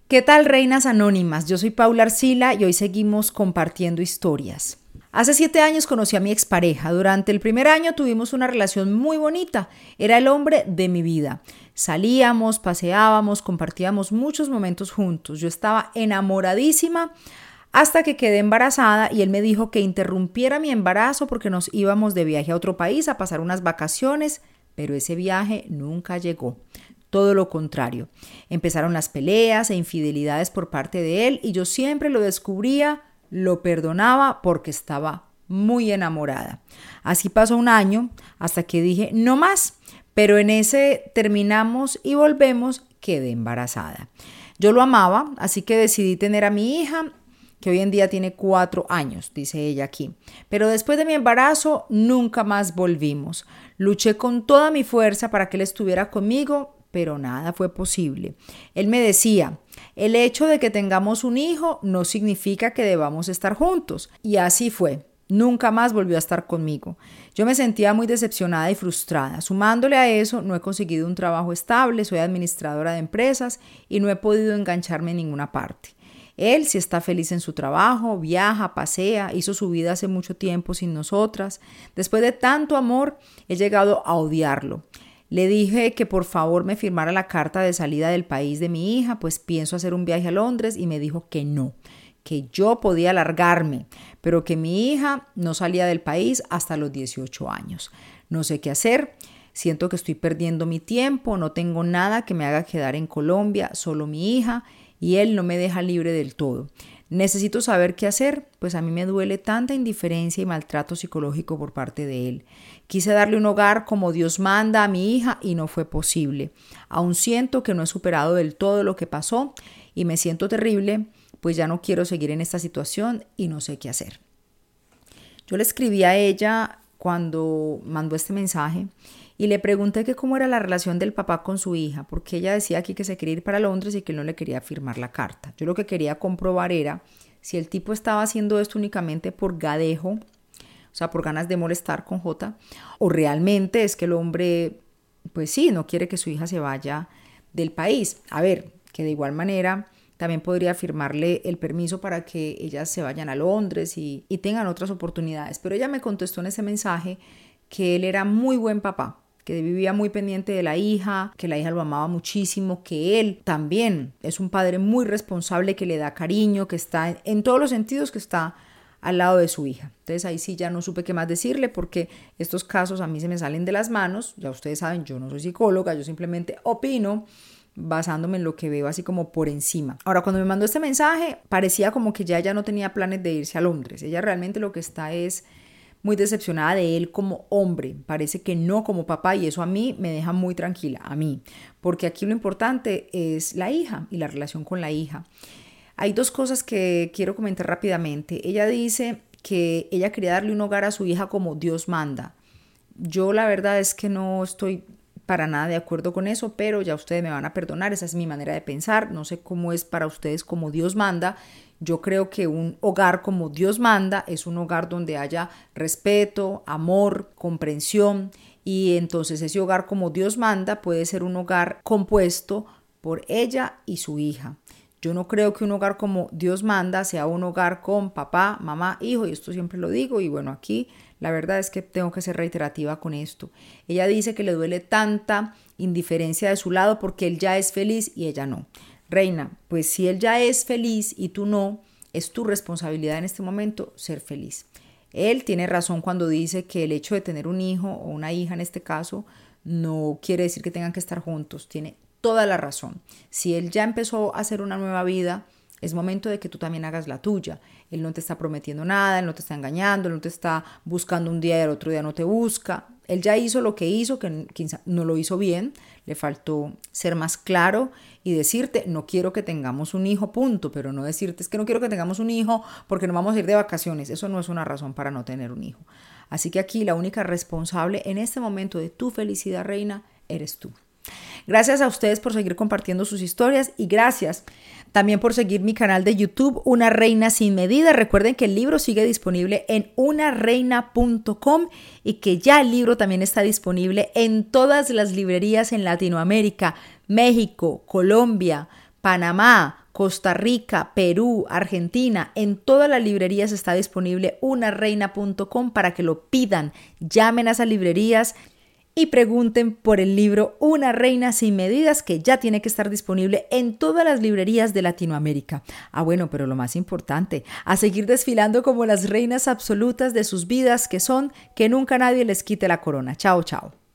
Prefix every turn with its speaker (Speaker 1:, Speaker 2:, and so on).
Speaker 1: ¿Qué tal, reinas anónimas? Yo soy Paula Arcila y hoy seguimos compartiendo historias. Hace 7 años conocí a mi expareja. Durante el primer año tuvimos una relación muy bonita. Era el hombre de mi vida. Salíamos, paseábamos, compartíamos muchos momentos juntos. Yo estaba enamoradísima hasta que quedé embarazada y él me dijo que interrumpiera mi embarazo porque nos íbamos de viaje a otro país a pasar unas vacaciones, pero ese viaje nunca llegó. Todo lo contrario. Empezaron las peleas e infidelidades por parte de él y yo siempre lo descubría, lo perdonaba porque estaba muy enamorada. Así pasó un año hasta que dije no más, pero en ese terminamos y volvemos, quedé embarazada. Yo lo amaba, así que decidí tener a mi hija, que hoy en día tiene 4 años, dice ella aquí. Pero después de mi embarazo nunca más volvimos. Luché con toda mi fuerza para que él estuviera conmigo, pero nada fue posible. Él me decía, el hecho de que tengamos un hijo no significa que debamos estar juntos. Y así fue. Nunca más volvió a estar conmigo. Yo me sentía muy decepcionada y frustrada. Sumándole a eso, no he conseguido un trabajo estable, soy administradora de empresas y no he podido engancharme en ninguna parte. Él sí está feliz en su trabajo, viaja, pasea, hizo su vida hace mucho tiempo sin nosotras. Después de tanto amor, he llegado a odiarlo. Le dije que por favor me firmara la carta de salida del país de mi hija, pues pienso hacer un viaje a Londres y me dijo que no, que yo podía largarme, pero que mi hija no salía del país hasta los 18 años. No sé qué hacer, siento que estoy perdiendo mi tiempo, no tengo nada que me haga quedar en Colombia, solo mi hija, y él no me deja libre del todo. Necesito saber qué hacer, pues a mí me duele tanta indiferencia y maltrato psicológico por parte de él. Quise darle un hogar como Dios manda a mi hija y no fue posible. Aún siento que no he superado del todo lo que pasó y me siento terrible, pues ya no quiero seguir en esta situación y no sé qué hacer. Yo le escribí a ella cuando mandó este mensaje y le pregunté que cómo era la relación del papá con su hija, porque ella decía aquí que se quería ir para Londres y que él no le quería firmar la carta. Yo lo que quería comprobar era si el tipo estaba haciendo esto únicamente por gadejo, o sea, por ganas de molestar con J, o realmente es que el hombre, pues sí, no quiere que su hija se vaya del país. A ver, que de igual manera también podría firmarle el permiso para que ellas se vayan a Londres y tengan otras oportunidades. Pero ella me contestó en ese mensaje que él era muy buen papá, que vivía muy pendiente de la hija, que la hija lo amaba muchísimo, que él también es un padre muy responsable, que le da cariño, que está en todos los sentidos, que está al lado de su hija. Entonces ahí sí ya no supe qué más decirle porque estos casos a mí se me salen de las manos. Ya ustedes saben, yo no soy psicóloga, yo simplemente opino basándome en lo que veo así como por encima. Ahora, cuando me mandó este mensaje, parecía como que ya ella no tenía planes de irse a Londres. Ella realmente lo que está es muy decepcionada de él como hombre, parece que no como papá, y eso a mí me deja muy tranquila, a mí, porque aquí lo importante es la hija y la relación con la hija. Hay 2 cosas que quiero comentar rápidamente. Ella dice que ella quería darle un hogar a su hija como Dios manda. Yo la verdad es que no estoy para nada de acuerdo con eso, pero ya ustedes me van a perdonar, esa es mi manera de pensar, no sé cómo es para ustedes como Dios manda. Yo creo que un hogar como Dios manda es un hogar donde haya respeto, amor, comprensión, y entonces ese hogar como Dios manda puede ser un hogar compuesto por ella y su hija. Yo no creo que un hogar como Dios manda sea un hogar con papá, mamá, hijo, y esto siempre lo digo, y bueno, aquí la verdad es que tengo que ser reiterativa con esto. Ella dice que le duele tanta indiferencia de su lado porque él ya es feliz y ella no. Reina, pues si él ya es feliz y tú no, es tu responsabilidad en este momento ser feliz. Él tiene razón cuando dice que el hecho de tener un hijo o una hija en este caso no quiere decir que tengan que estar juntos. Tiene toda la razón. Si él ya empezó a hacer una nueva vida, es momento de que tú también hagas la tuya. Él no te está prometiendo nada, él no te está engañando, él no te está buscando un día y al otro día no te busca. Él ya hizo lo que hizo, que quizá no lo hizo bien, le faltó ser más claro y decirte, no quiero que tengamos un hijo, punto, pero no decirte, es que no quiero que tengamos un hijo porque nos vamos a ir de vacaciones. Eso no es una razón para no tener un hijo. Así que aquí la única responsable en este momento de tu felicidad, reina, eres tú. Gracias a ustedes por seguir compartiendo sus historias y gracias también por seguir mi canal de YouTube, Una Reina Sin Medida. Recuerden que el libro sigue disponible en unareina.com y que ya el libro también está disponible en todas las librerías en Latinoamérica, México, Colombia, Panamá, Costa Rica, Perú, Argentina, en todas las librerías está disponible unareina.com para que lo pidan. Llamen a esas librerías y pregunten por el libro Una Reina sin Medidas, que ya tiene que estar disponible en todas las librerías de Latinoamérica. Bueno, pero lo más importante, a seguir desfilando como las reinas absolutas de sus vidas, que son, que nunca nadie les quite la corona. Chao, chao.